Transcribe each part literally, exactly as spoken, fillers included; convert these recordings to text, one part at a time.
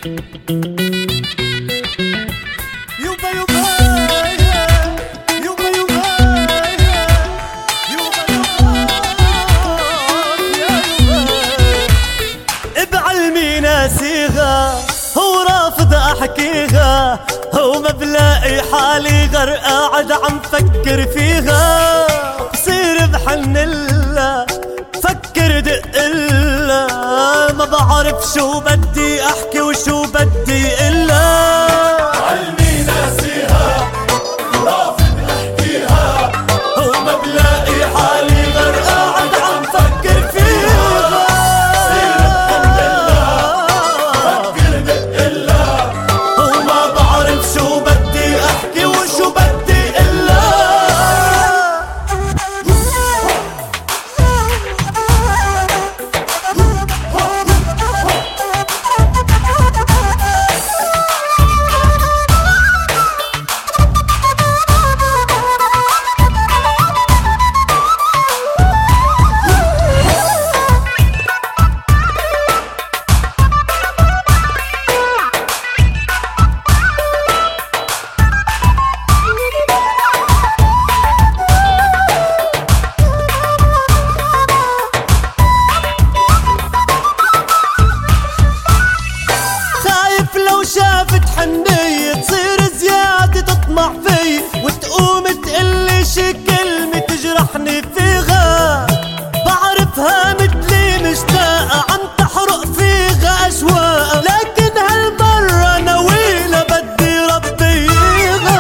يوبا يوبا يوبا يوبا يوبا يا يوبا بعلمي ناسيها هو رافض احكيها هو ما بلاقي حالي غير قاعد عم فكر فيها بصير بحنلها فكر دقلها ما بعرف شو بدي احكي وشو بدي الا علمي ناسيها ورافض احكيها هو ما بلاقي حالي غير قاعد عم فكر فيها بصير بحنلها فكر دقلها هو ما بعرف شو بدي احكي وشو بدي الا شافت حنية تصير زيادة تطمع في وتقوم تقلي شي كلمة تجرحني فيها بعرفها مثلي مشتاقة عم تحرق فيها أشواقها لكن هالمرة ناويلة بدي ربيها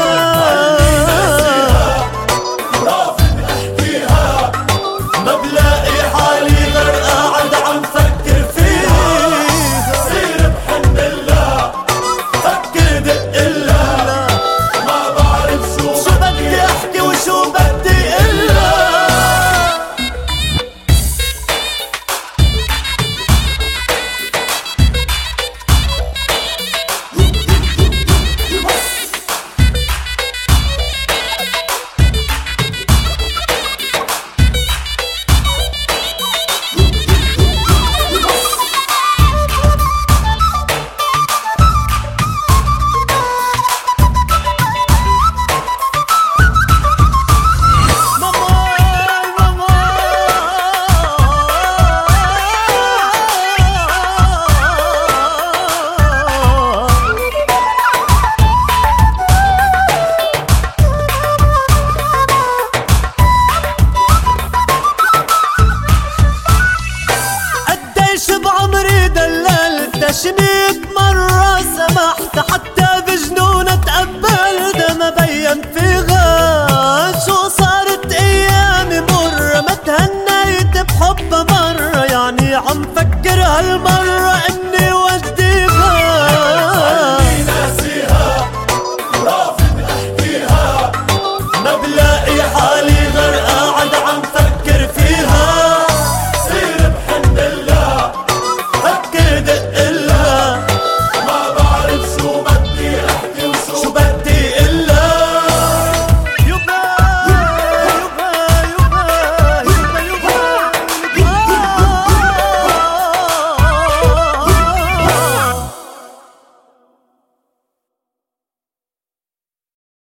ورافض احكيها ما بلاقي حالي غير قاعد عم فكر فيها بصير بحنلها فكر دقلها ما بعرف شو شو بدي احكي وشو بدي الا بعمري دللت مية مرة سمحت حتى